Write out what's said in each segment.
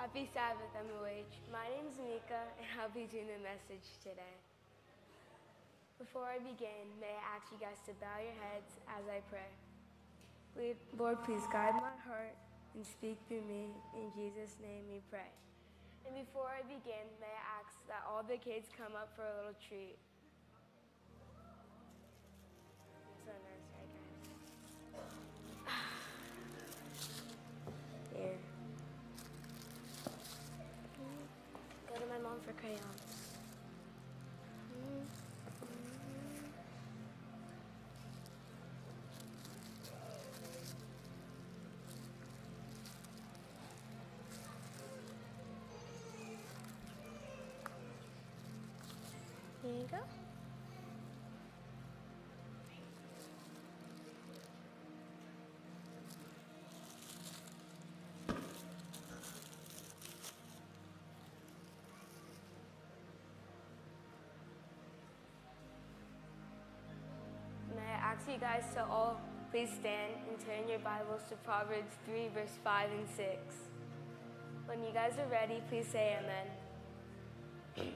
Happy Sabbath, MOH. My name's Mika, and I'll be doing the message today. Before I begin, may I ask you guys to bow your heads as I pray. Lord, please guide my heart and speak through me. In Jesus' name we pray. And before I begin, may I ask that all the kids come up for a little treat. So nice, right, guys? Here. Go to my mom for crayons. Here you go. May I ask you guys to all please stand and turn your Bibles to Proverbs 3, verse 5 and 6. When you guys are ready, please say amen.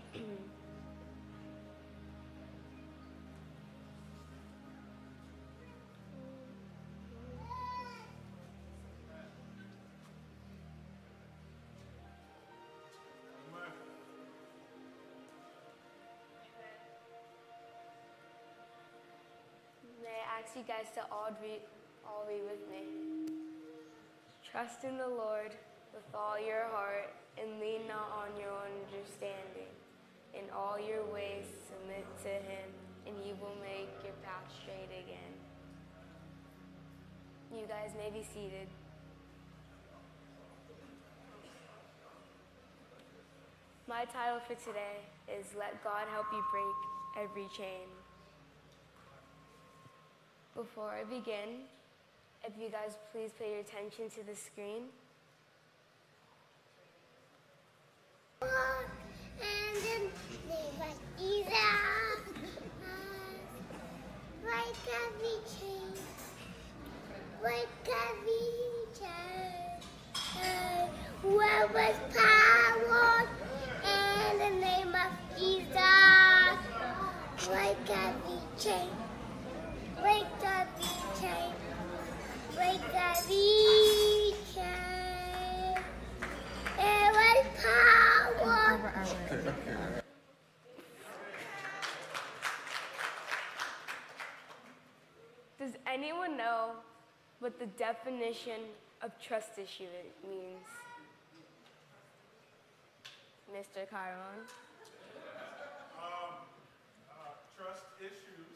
May I ask you guys to all read with me. Trust in the Lord with all your heart and lean not on your own understanding. In all your ways submit to him, and he will make your path straight again. You guys may be seated. My title for today is Let God Help You Break Every Chain. Before I begin, if you guys please pay your attention to the screen. And then they like Jesus, like every chain, like every chain. Where was power in the name of Jesus, like every chain, like every chain, like every chain. It was power. Does anyone know what the definition of trust issue means? Mr. Chiron. Trust issues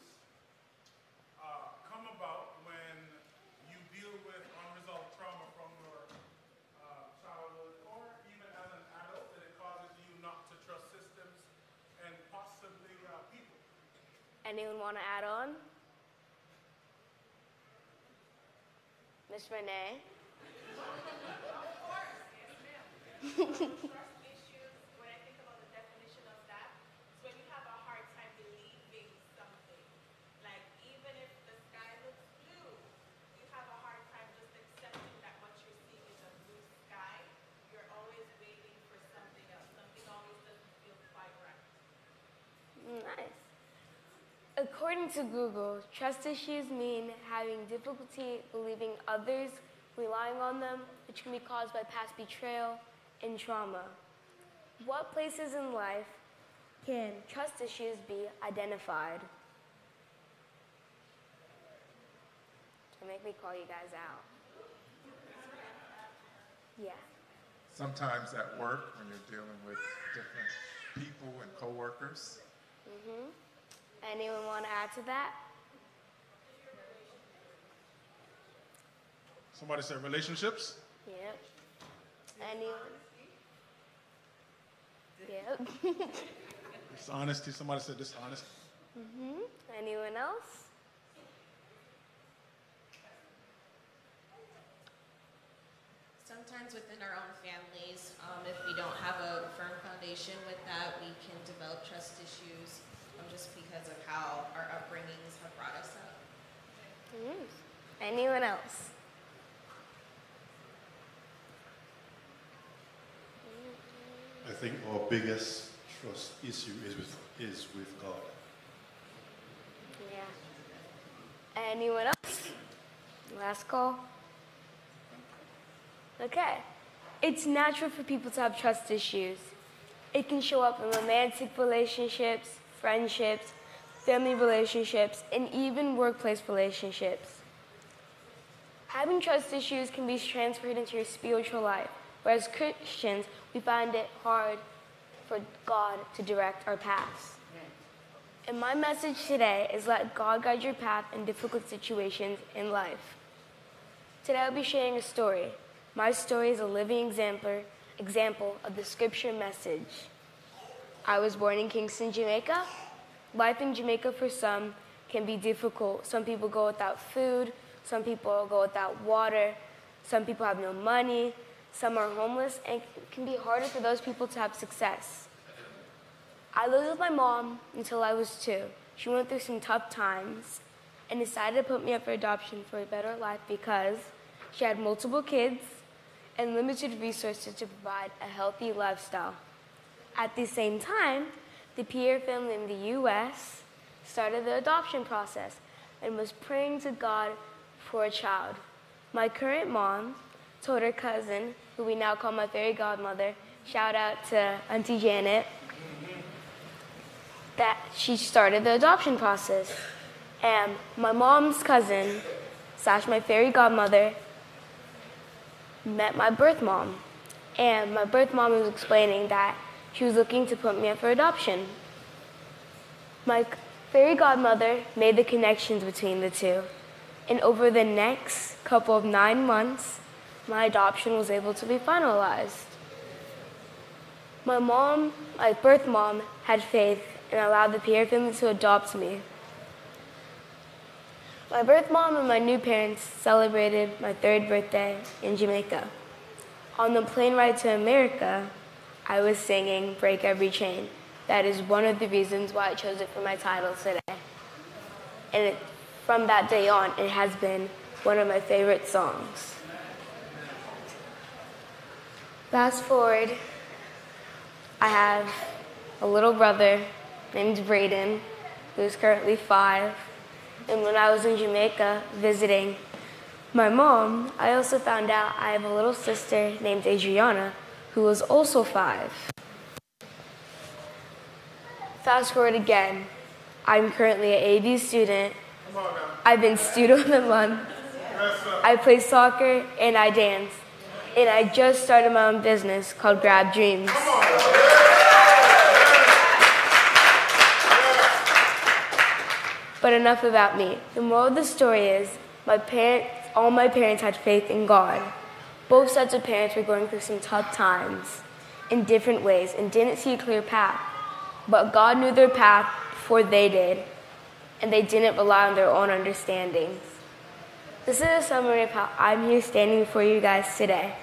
come about when you deal with unresolved trauma from your childhood or even as an adult, and it causes you not to trust systems and possibly people. Anyone want to add on? Miss Renee? Of course, yes ma'am. Trust issues, when I think about the definition of that, is when you have a hard time believing something. Like even if the sky looks blue, you have a hard time just accepting that what you're seeing is a blue sky. You're always waiting for something else. Something always doesn't feel quite right. Nice. According to Google, trust issues mean having difficulty believing others, relying on them, which can be caused by past betrayal and trauma. What places in life can trust issues be identified? To make me call you guys out. Yeah. Sometimes at work when you're dealing with different people and coworkers. Anyone want to add to that? Somebody said relationships. Yep. Anyone? Yep. Dishonesty. Somebody said dishonesty. Anyone else? Sometimes within our own families, if we don't have a firm foundation with that, we can develop trust issues just because of how our upbringings have brought us up. Anyone else? think our biggest trust issue is with God. Yeah. Anyone else? Last call. Okay. It's natural for people to have trust issues. It can show up in romantic relationships, friendships, family relationships, and even workplace relationships. Having trust issues can be transferred into your spiritual life, where as Christians, we find it hard for God to direct our paths. And my message today is let God guide your path in difficult situations in life. Today I'll be sharing a story. My story is a living example of the scripture message. I was born in Kingston, Jamaica. Life in Jamaica for some can be difficult. Some people go without food. Some people go without water. Some people have no money. Some are homeless, and it can be harder for those people to have success. I lived with my mom until I was 2. She went through some tough times and decided to put me up for adoption for a better life because she had multiple kids and limited resources to provide a healthy lifestyle. At the same time, the Pierre family in the U.S. started the adoption process and was praying to God for a child. My current mom told her cousin, who we now call my fairy godmother, shout out to Auntie Janet, that she started the adoption process. And my mom's cousin, / my fairy godmother, met my birth mom. And my birth mom was explaining that she was looking to put me up for adoption. My fairy godmother made the connections between the two. And over the next couple of 9 months, my adoption was able to be finalized. My birth mom, had faith and allowed the Pierre family to adopt me. My birth mom and my new parents celebrated my 3rd birthday in Jamaica. On the plane ride to America, I was singing Break Every Chain. That is one of the reasons why I chose it for my title today. And from that day on, it has been one of my favorite songs. Fast forward, I have a little brother named Braden, who's currently 5. And when I was in Jamaica visiting my mom, I also found out I have a little sister named Adriana, who was also 5. Fast forward again, I'm currently an AV student. I've been student of the month. I play soccer and I dance. And I just started my own business called Grab Dreams. But enough about me. The moral of the story is all my parents had faith in God. Both sets of parents were going through some tough times in different ways and didn't see a clear path. But God knew their path before they did, and they didn't rely on their own understandings. This is a summary of how I'm here standing before you guys today.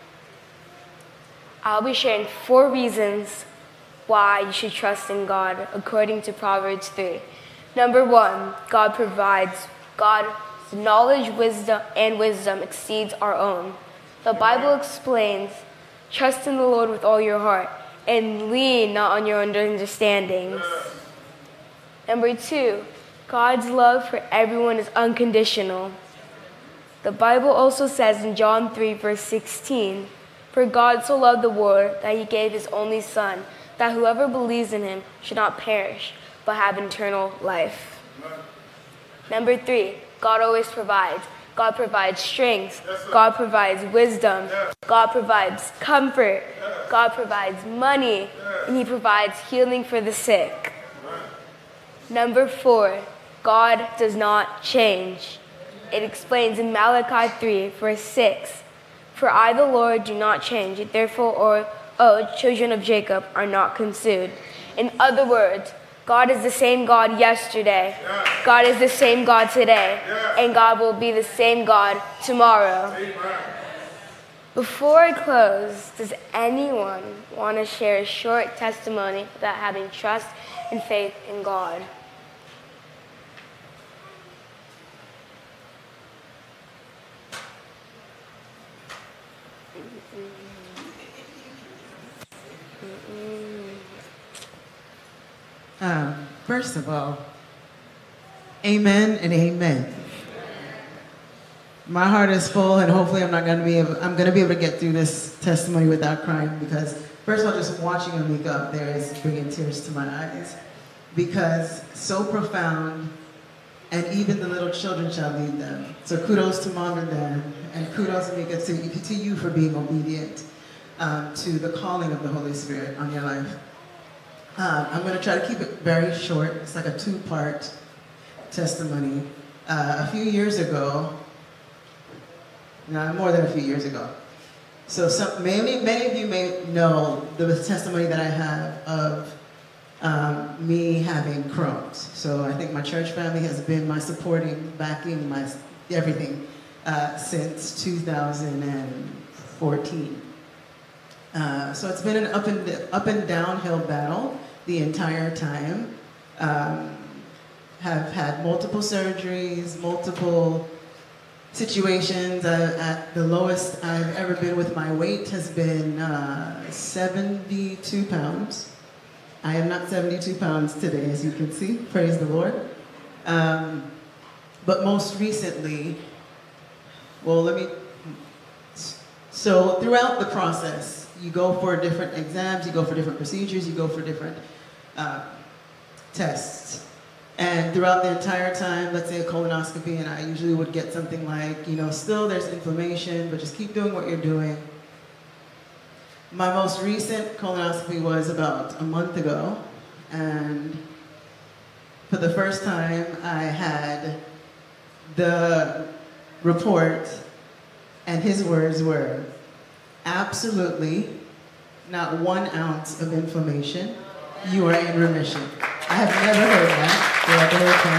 I'll be sharing 4 reasons why you should trust in God according to Proverbs 3. Number 1, God provides. God's knowledge, wisdom exceeds our own. The Bible explains, trust in the Lord with all your heart and lean not on your own understandings. Number 2, God's love for everyone is unconditional. The Bible also says in John 3, verse 16, for God so loved the world that he gave his only Son, that whoever believes in him should not perish, but have eternal life. Number 3, God always provides. God provides strength. God provides wisdom. God provides comfort. God provides money. And he provides healing for the sick. Number 4, God does not change. It explains in Malachi 3, verse 6, for I, the Lord, do not change. Therefore, children of Jacob are not consumed. In other words, God is the same God yesterday. God is the same God today. And God will be the same God tomorrow. Before I close, does anyone want to share a short testimony about having trust and faith in God? First of all, amen and amen. My heart is full, and hopefully I'm going to be able to get through this testimony without crying, because first of all, just watching Amika up there is bringing tears to my eyes, because so profound, and even the little children shall lead them. So kudos to mom and dad, and kudos, Amika, to you for being obedient to the calling of the Holy Spirit on your life. I'm going to try to keep it very short. It's like a two-part testimony. A few years ago, no, more than a few years ago. So many of you may know the testimony that I have of me having Crohn's. So I think my church family has been my supporting, backing, my everything since 2014. So it's been an up and downhill battle the entire time. Have had multiple surgeries, multiple situations. At the lowest I've ever been with my weight has been 72 pounds. I am not 72 pounds today, as you can see. Praise the Lord. But most recently, so throughout the process, you go for different exams, you go for different procedures, you go for different tests. And throughout the entire time, let's say a colonoscopy, and I usually would get something like, still there's inflammation, but just keep doing what you're doing. My most recent colonoscopy was about a month ago, and for the first time, I had the report, and his words were, absolutely not 1 ounce of inflammation. You are in remission. I have never heard that throughout the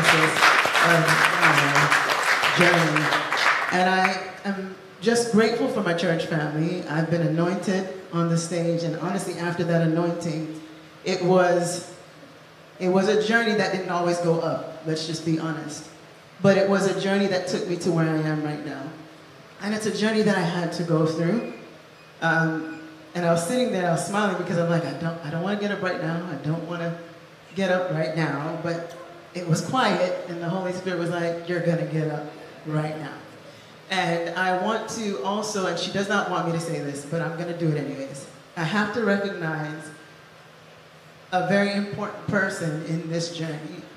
whole process of my journey. And I am just grateful for my church family. I've been anointed on the stage, and honestly, after that anointing, it was a journey that didn't always go up, let's just be honest. But it was a journey that took me to where I am right now. And it's a journey that I had to go through. And I was sitting there, I was smiling because I'm like, I don't want to get up right now. I don't want to get up right now. But it was quiet, and the Holy Spirit was like, you're going to get up right now. And I want to also, and she does not want me to say this, but I'm going to do it anyways. I have to recognize a very important person in this journey.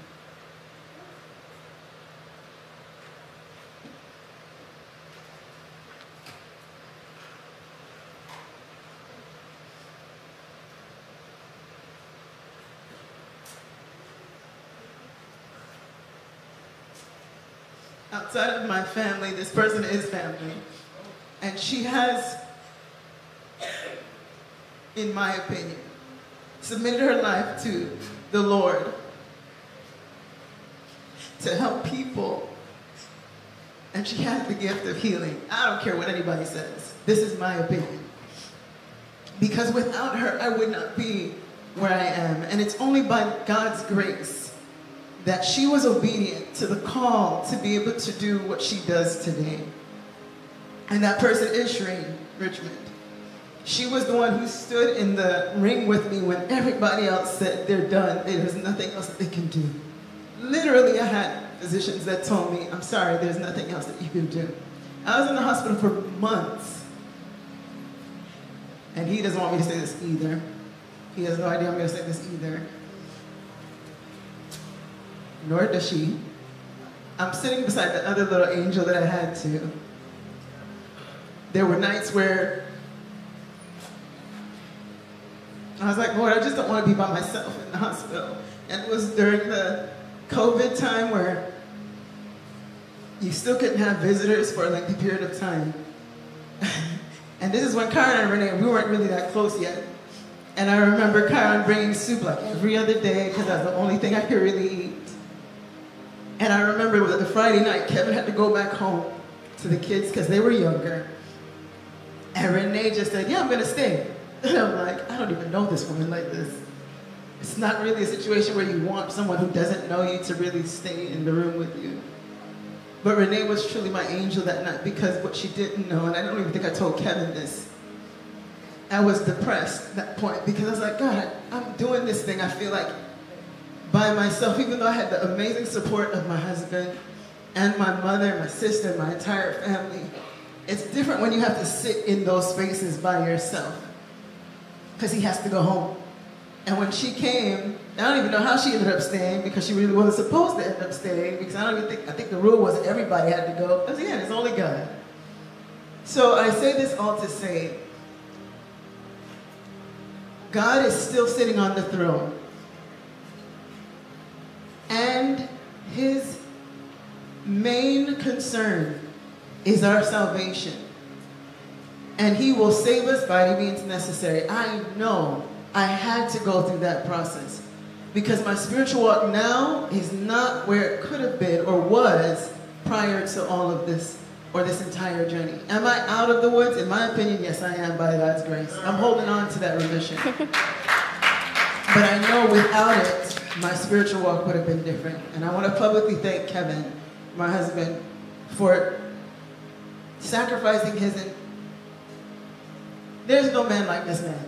Outside of my family, this person is family. And she has, in my opinion, submitted her life to the Lord to help people. And she has the gift of healing. I don't care what anybody says. This is my opinion. Because without her, I would not be where I am. And it's only by God's grace that she was obedient to the call to be able to do what she does today. And that person is Shereen Richmond. She was the one who stood in the ring with me when everybody else said they're done, there's nothing else that they can do. Literally, I had physicians that told me, I'm sorry, there's nothing else that you can do. I was in the hospital for months. And he doesn't want me to say this either. He has no idea I'm going to say this either. Nor does she. I'm sitting beside the other little angel that I had to. There were nights where I was like, Lord, I just don't want to be by myself in the hospital. And it was during the COVID time where you still couldn't have visitors for a lengthy period of time. And this is when Karen and Renee, we weren't really that close yet. And I remember Karen bringing soup like every other day because that's the only thing I could really eat. And I remember that the Friday night, Kevin had to go back home to the kids because they were younger. And Renee just said, yeah, I'm going to stay. And I'm like, I don't even know this woman like this. It's not really a situation where you want someone who doesn't know you to really stay in the room with you. But Renee was truly my angel that night because what she didn't know, and I don't even think I told Kevin this, I was depressed at that point because I was like, God, I'm doing this thing. I feel like by myself, even though I had the amazing support of my husband and my mother, my sister, my entire family. It's different when you have to sit in those spaces by yourself because he has to go home. And when she came, I don't even know how she ended up staying because she really wasn't supposed to end up staying because I think the rule was everybody had to go. Because again, it's only God. So I say this all to say, God is still sitting on the throne. And his main concern is our salvation. And he will save us by any means necessary. I know I had to go through that process because my spiritual walk now is not where it could have been or was prior to all of this or this entire journey. Am I out of the woods? In my opinion, yes, I am by God's grace. I'm holding on to that remission. But I know without it, my spiritual walk would have been different. And I want to publicly thank Kevin, my husband, for sacrificing his... There's no man like this man.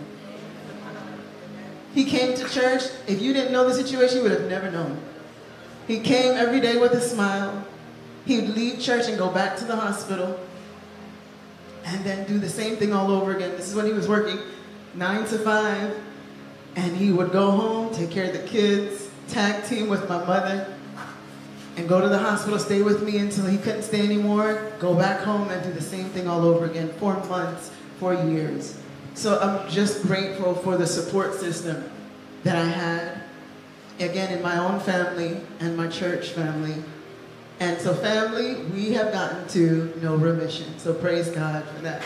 He came to church. If you didn't know the situation, you would have never known. He came every day with a smile. He would leave church and go back to the hospital and then do the same thing all over again. This is when he was working 9 to 5. And he would go home, take care of the kids, tag team with my mother, and go to the hospital, stay with me until he couldn't stay anymore, go back home and do the same thing all over again for months, for years. So I'm just grateful for the support system that I had, again, in my own family and my church family. And so family, we have gotten to no remission. So praise God for that.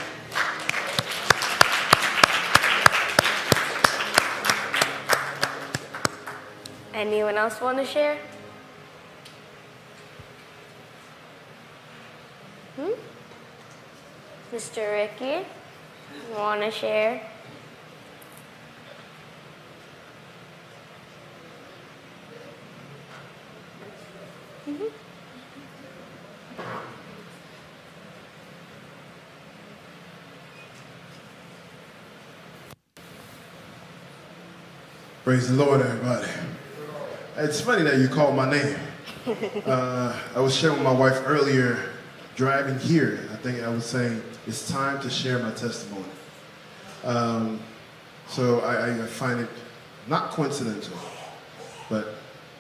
Anyone else want to share? Mr. Ricky, you want to share? Praise the Lord, everybody. It's funny that you called my name. I was sharing with my wife earlier, driving here. I think I was saying, it's time to share my testimony. So I find it not coincidental, but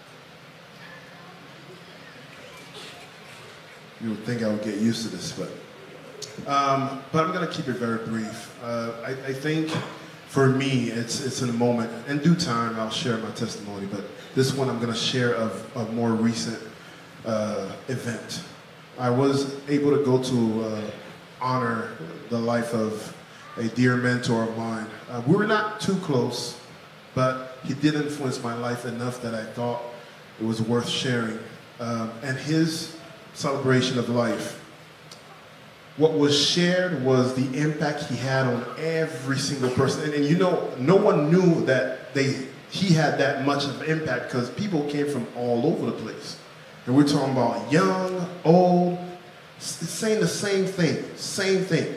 you would think I would get used to this, but I'm going to keep it very brief. I think for me, it's in a moment. In due time, I'll share my testimony, but this one I'm going to share of a more recent event. I was able to go to honor the life of a dear mentor of mine. We were not too close, but he did influence my life enough that I thought it was worth sharing. And his celebration of life, what was shared was the impact he had on every single person. And you know, no one knew that he had that much of an impact because people came from all over the place. And we're talking about young, old, saying the same thing, same thing.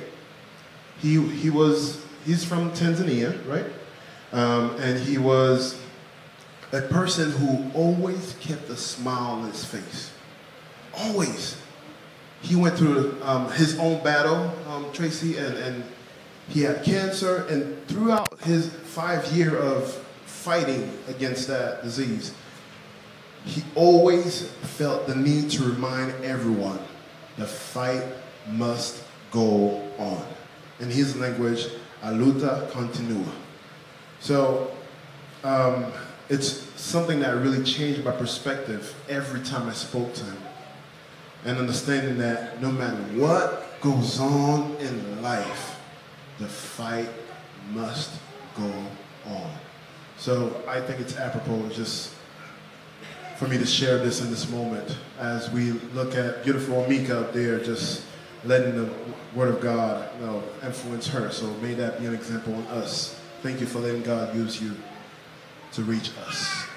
He's from Tanzania, right? And he was a person who always kept a smile on his face. Always. He went through his own battle, Tracy, and he had cancer. And throughout his 5 years of fighting against that disease, he always felt the need to remind everyone the fight must go on. In his language, a luta continua. So it's something that really changed my perspective every time I spoke to him. And understanding that no matter what goes on in life, the fight must go on. So I think it's apropos just for me to share this in this moment as we look at beautiful Amika up there just letting the word of God influence her. So may that be an example on us. Thank you for letting God use you to reach us.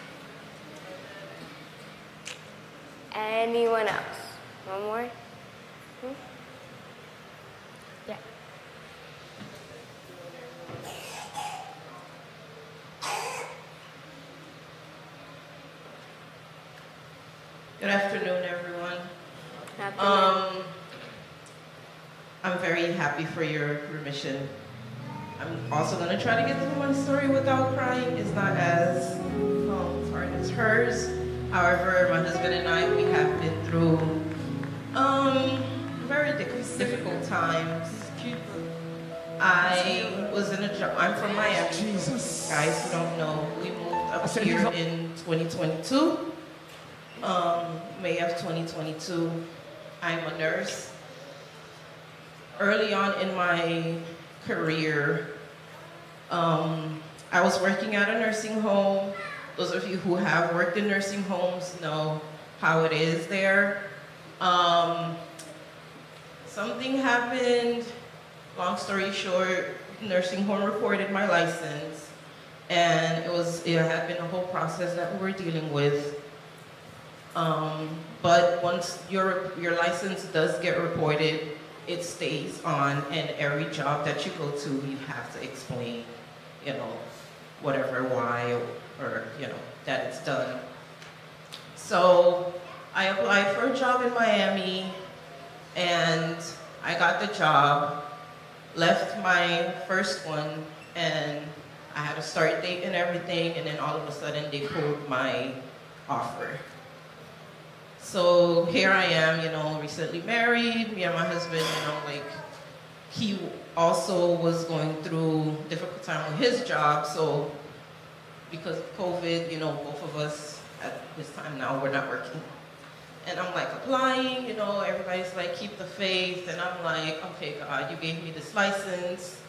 Anyone else? One more? Yeah. Good afternoon, everyone. Afternoon. I'm very happy for your remission. I'm also going to try to get through my story without crying. It's not as hard as hers. However, my husband and I, we have been through very difficult times. I was in a job. I'm from Miami. Guys who don't know, we moved up here in 2022. May of 2022. I'm a nurse. Early on in my career, I was working at a nursing home. Those of you who have worked in nursing homes know how it is there. Something happened, long story short, nursing home reported my license, and it had been a whole process that we were dealing with. But once your license does get reported, it stays on, and every job that you go to, you have to explain, whatever, why, or, that it's done. So I applied for a job in Miami, and I got the job, left my first one, and I had a start date and everything, and then all of a sudden they pulled my offer. So here I am, recently married, me and my husband, he also was going through a difficult time with his job, so because of COVID, both of us at this time now, we're not working. And I'm applying, everybody's keep the faith, and I'm okay, God, you gave me this license,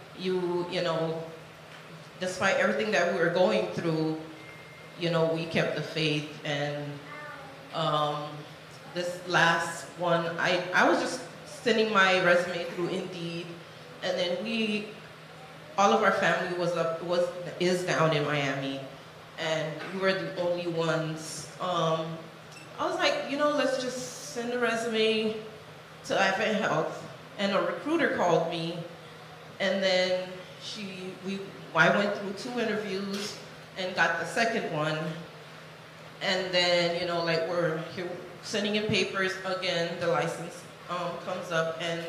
despite everything that we were going through, we kept the faith, and this last one, I was just sending my resume through Indeed, and then all of our family is down in Miami, and we were the only ones. I was let's just send a resume to Advent Health, and a recruiter called me, and then I went through 2 interviews and got the second one. And then, we're here sending in papers again, the license comes up, and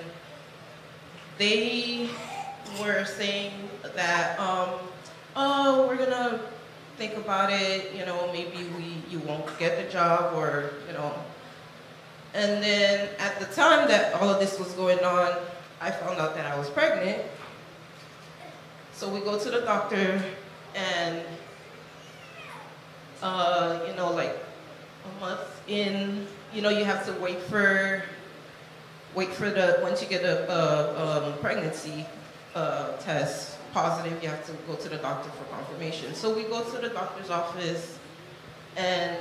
they were saying that, oh, we're gonna think about it, maybe you won't get the job, or, And then at the time that all of this was going on, I found out that I was pregnant. So we go to the doctor, and a month in, you have to wait for once you get a pregnancy test positive, you have to go to the doctor for confirmation. So we go to the doctor's office, and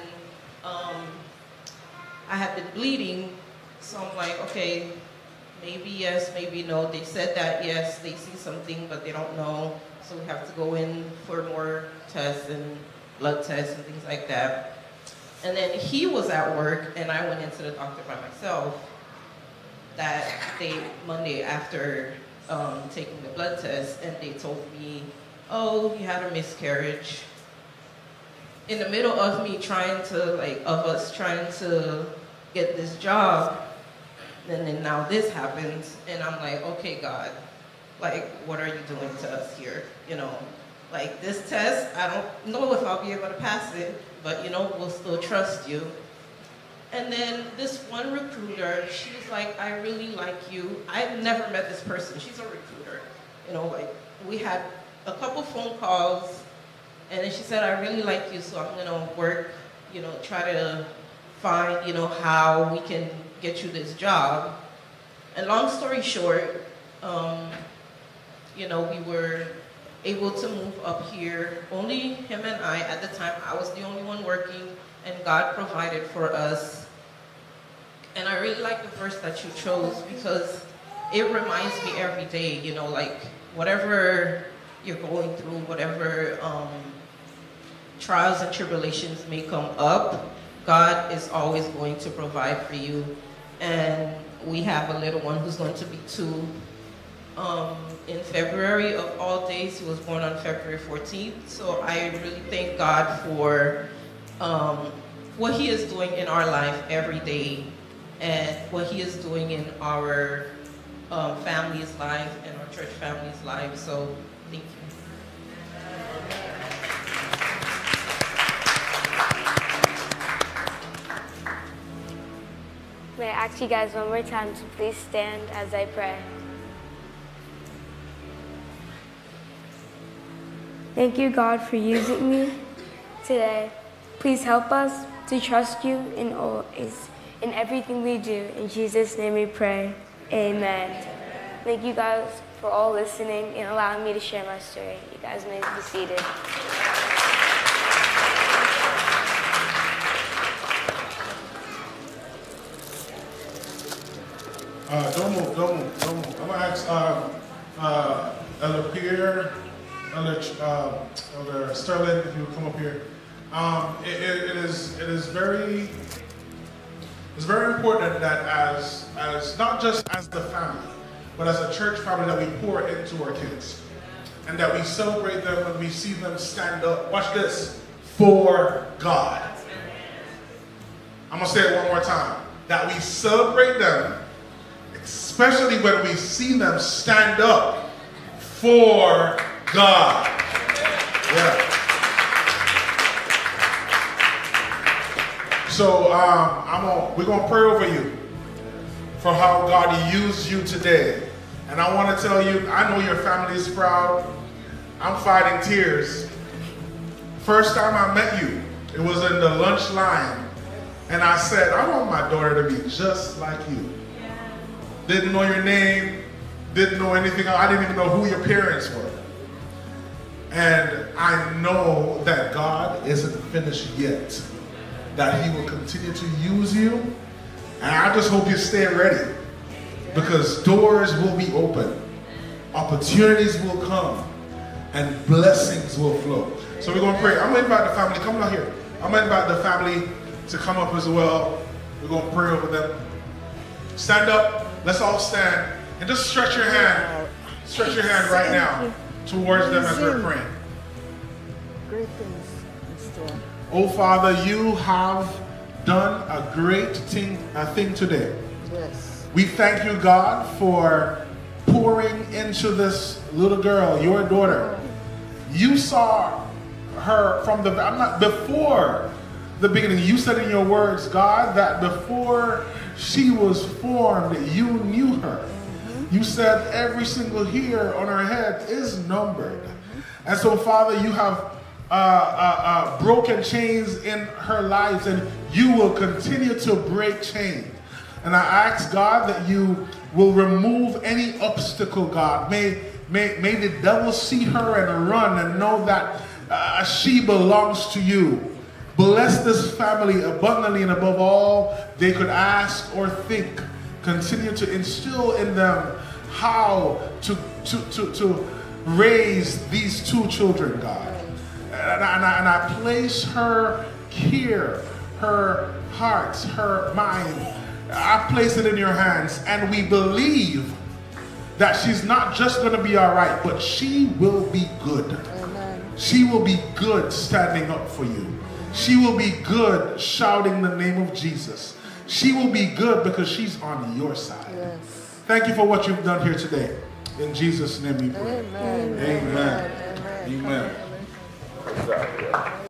I have been bleeding, so I'm okay, maybe yes, maybe no. They said that yes, they see something, but they don't know, so we have to go in for more tests and blood tests and things like that. And then he was at work, and I went into the doctor by myself that day, Monday, after taking the blood test, and they told me, oh, you had a miscarriage. In the middle of me trying to get this job, and then now this happens, and I'm okay, God, what are you doing to us here, this test, I don't know if I'll be able to pass it, but we'll still trust you. And then this one recruiter, she was I really like you. I've never met this person. She's a recruiter. We had a couple phone calls, and then she said, I really like you, so I'm gonna work, try to find, how we can get you this job. And long story short, we were able to move up here. Only him and I, at the time, I was the only one working, and God provided for us. And I really like the verse that you chose, because it reminds me every day, whatever you're going through, whatever trials and tribulations may come up, God is always going to provide for you. And we have a little one who's going to be 2 in February of all days. He was born on February 14th. So I really thank God for what he is doing in our life every day and what he is doing in our family's life and our church family's life. So thank you. May I ask you guys one more time to please stand as I pray. Thank you, God, for using me today. Please help us to trust you in everything we do. In Jesus' name we pray. Amen. Thank you guys for all listening and allowing me to share my story. You guys may be seated. Don't move. I'm gonna ask Elder Pierre, Elder Sterling, if you would come up here. It is very important that as not just as the family, but as a church family, that we pour into our kids and that we celebrate them when we see them stand up. Watch this, for God. I'm gonna say it one more time. That we celebrate them, especially when we see them stand up for God. Yeah. So we're gonna pray over you for how God used you today. And I want to tell you, I know your family is proud. I'm fighting tears. First time I met you, it was in the lunch line. And I said, I want my daughter to be just like you. Didn't know your name, didn't know anything. I didn't even know who your parents were. And I know that God isn't finished yet. That he will continue to use you. And I just hope you stay ready. Because doors will be open. Opportunities will come. And blessings will flow. So we're going to pray. I'm going to invite the family. Come out here. I'm going to invite the family to come up as well. We're going to pray over them. Stand up. Let's all stand. And just stretch your hand. Stretch your hand right now towards them as we're praying. Great things in store. Oh, Father, you have done a great thing today. Yes. We thank you, God, for pouring into this little girl, your daughter. You saw her from before the beginning. You said in your words, God, that before she was formed, you knew her. You said every single hair on her head is numbered. And so, Father, you have broken chains in her life, and you will continue to break chains. And I ask, God, that you will remove any obstacle, God. May the devil see her and run and know that she belongs to you. Bless this family abundantly and above all they could ask or think. Continue to instill in them how to raise these two children, God. And I place her here, her heart, her mind. I place it in your hands, and we believe that she's not just going to be all right, but she will be good. Amen. She will be good standing up for you. She will be good shouting the name of Jesus. She will be good because she's on your side. Yes. Thank you for what you've done here today. In Jesus' name we pray. Amen. Amen. Amen. Amen.